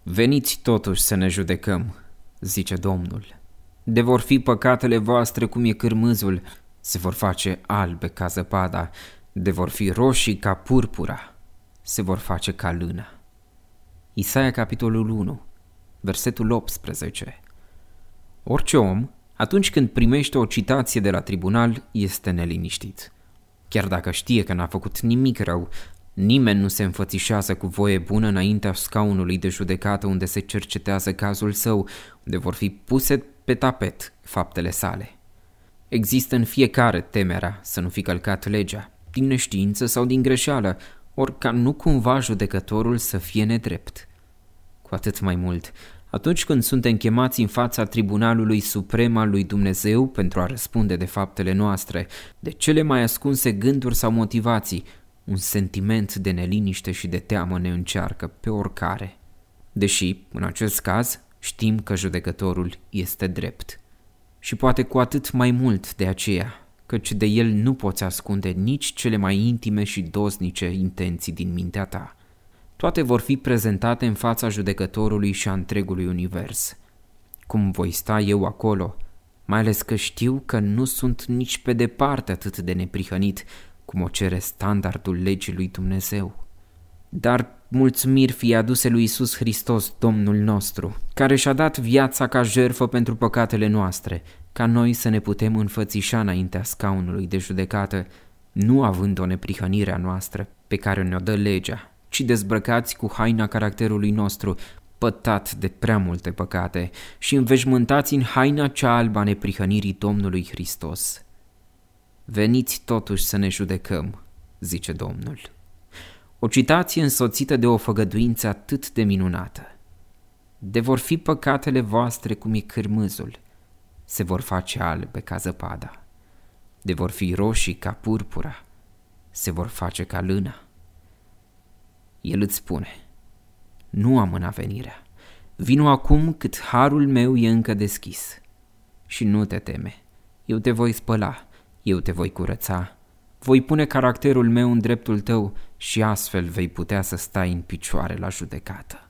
Veniți totuși să ne judecăm, zice Domnul. De vor fi păcatele voastre cum e cârmâzul, se vor face albe ca zăpada, de vor fi roșii ca purpura, se vor face ca lână. Isaia capitolul 1, versetul 18. Orice om, atunci când primește o citație de la tribunal, este neliniștit. Chiar dacă știe că n-a făcut nimic rău, nimeni nu se înfățișează cu voie bună înaintea scaunului de judecată unde se cercetează cazul său, unde vor fi puse pe tapet faptele sale. Există în fiecare temerea să nu fi călcat legea, din neștiință sau din greșeală, ori ca nu cumva judecătorul să fie nedrept. Cu atât mai mult, atunci când suntem chemați în fața tribunalului suprem al lui Dumnezeu pentru a răspunde de faptele noastre, de cele mai ascunse gânduri sau motivații, un sentiment de neliniște și de teamă ne încearcă pe oricare. Deși, în acest caz, știm că judecătorul este drept. Și poate cu atât mai mult de aceea, căci de el nu poți ascunde nici cele mai intime și dosnice intenții din mintea ta. Toate vor fi prezentate în fața judecătorului și a întregului univers. Cum voi sta eu acolo, mai ales că știu că nu sunt nici pe departe atât de neprihănit cum o cere standardul legii lui Dumnezeu. Dar mulțumiri fie aduse lui Iisus Hristos, Domnul nostru, care și-a dat viața ca jertfă pentru păcatele noastre, ca noi să ne putem înfățișa înaintea scaunului de judecată, nu având o neprihănire a noastră pe care ne-o dă legea, ci dezbrăcați cu haina caracterului nostru, pătat de prea multe păcate, și înveșmântați în haina cea albă a neprihănirii Domnului Hristos. Veniți totuși să ne judecăm, zice Domnul. O citație însoțită de o făgăduință atât de minunată. De vor fi păcatele voastre cum e cârmâzul, se vor face albe ca zăpada. De vor fi roșii ca purpura, se vor face ca lână. El îți spune, nu amâna venirea, vino acum cât harul meu e încă deschis. Și nu te teme, eu te voi spăla, eu te voi curăța, voi pune caracterul meu în dreptul tău și astfel vei putea să stai în picioare la judecată.